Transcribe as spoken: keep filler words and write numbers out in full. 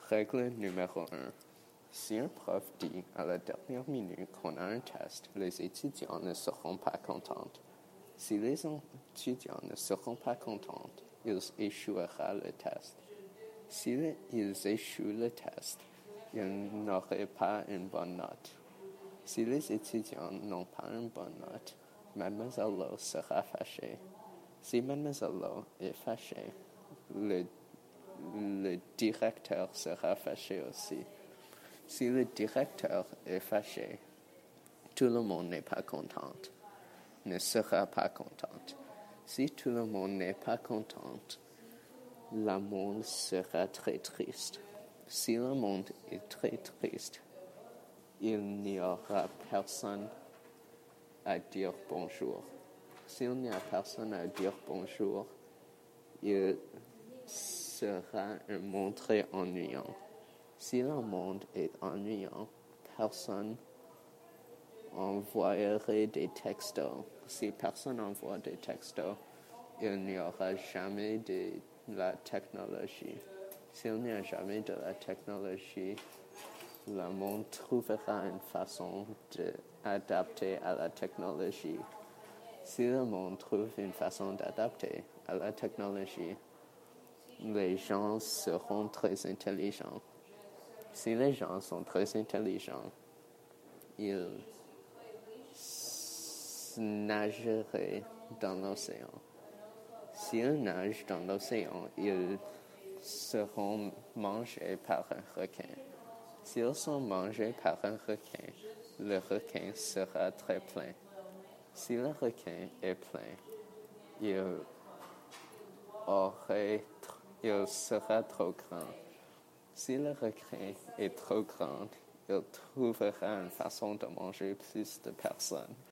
Règle numéro un. Si un prof dit à la dernière minute qu'on a un test, les étudiants ne seront pas contents. Si les étudiants ne seront pas contents, ils échoueront le test. S'ils échouent le test, ils n'auraient pas une bonne note. Si les étudiants n'ont pas une bonne note, Mademoiselle Lowe sera fâchée. Si Mademoiselle Lowe est fâchée, le, le directeur sera fâché aussi. Si le directeur est fâché, tout le monde n'est pas content, ne sera pas content. Si tout le monde n'est pas content, le monde sera très triste. Si le monde est très triste, il n'y aura personne à dire bonjour. S'il n'y a personne à dire bonjour, il sera un monde très ennuyant. Si le monde est ennuyant, personne envoierait des textos. Si personne envoie des textos, il n'y aura jamais de la technologie. S'il n'y a jamais de la technologie, le monde trouvera une façon d'adapter à la technologie. Si le monde trouve une façon d'adapter à la technologie, les gens seront très intelligents. Si les gens sont très intelligents, ils nageraient dans l'océan. S'ils nagent dans l'océan, ils seront mangés par un requin. S'ils sont mangés par un requin, le requin sera très plein. Si le requin est plein, il, aurait, il sera trop grand. Si le requin est trop grand, il trouvera une façon de manger plus de personnes.